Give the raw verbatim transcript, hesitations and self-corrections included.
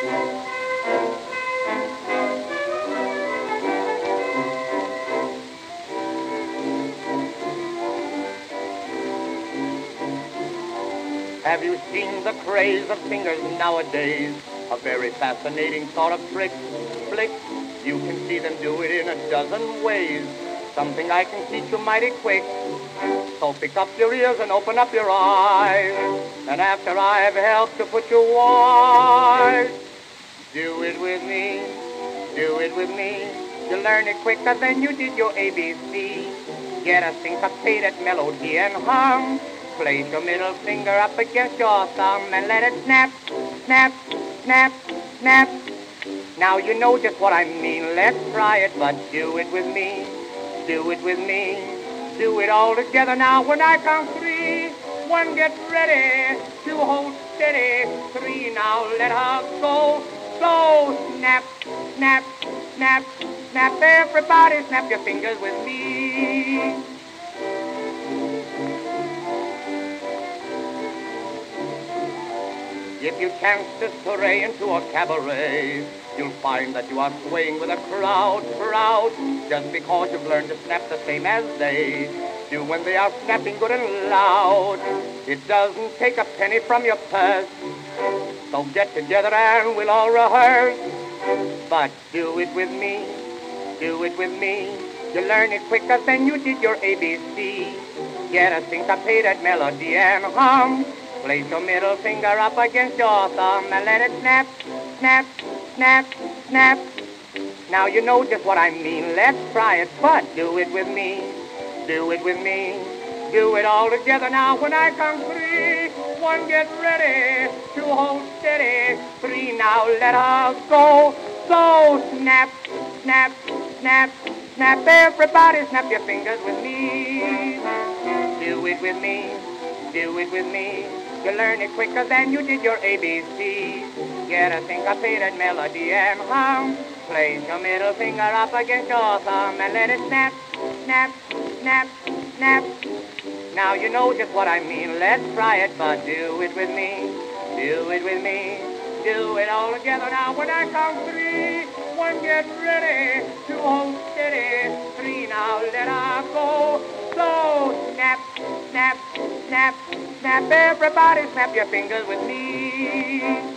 Have you seen the craze of fingers nowadays? A very fascinating sort of trick, flick. You can see them do it in a dozen ways. Something I can teach you mighty quick. So pick up your ears and open up your eyes. And after I've helped to put you wise, do it with me, do it with me. You'll learn it quicker than you did your A B C. Get a syncopated melody and hum. Place your middle finger up against your thumb and let it snap, snap, snap, snap. Now you know just what I mean. Let's try it, but do it with me. Do it with me. Do it all together now when I count three. One, get ready. Two, hold steady. Three, now let her go. Go, snap, snap, snap, snap. Everybody snap your fingers with me. If you chance to stray into a cabaret, you'll find that you are swaying with a crowd, proud, just because you've learned to snap the same as they do when they are snapping good and loud. It doesn't take a penny from your purse, so get together and we'll all rehearse. But do it with me, do it with me. You'll learn it quicker than you did your A B C. Get a syncopated melody and hum. Place your middle finger up against your thumb and let it snap, snap, snap, snap. Now you know just what I mean. Let's try it, but do it with me. Do it with me. Do it all together now when I count three. One, get ready. Two, hold steady. Three, now let her go. Go, snap, snap, snap, snap. Everybody snap your fingers with me. Do it with me. Do it with me. You'll learn it quicker than you did your A B C. Get a syncopated melody and hum. Place your middle finger up against your thumb and let it snap, snap, snap, snap. Now you know just what I mean. Let's try it, but do it with me. Do it with me. Do it all together now when I count three. One, get ready. Two, hold steady. Three, now let her go. So snap, snap, snap, snap. Everybody snap your fingers with me.